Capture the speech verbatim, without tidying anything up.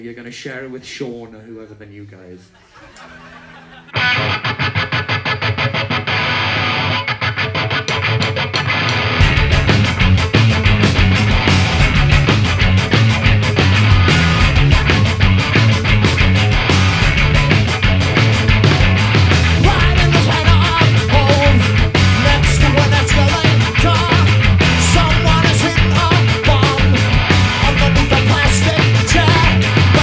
You're gonna share it with Sean or whoever the new guy is.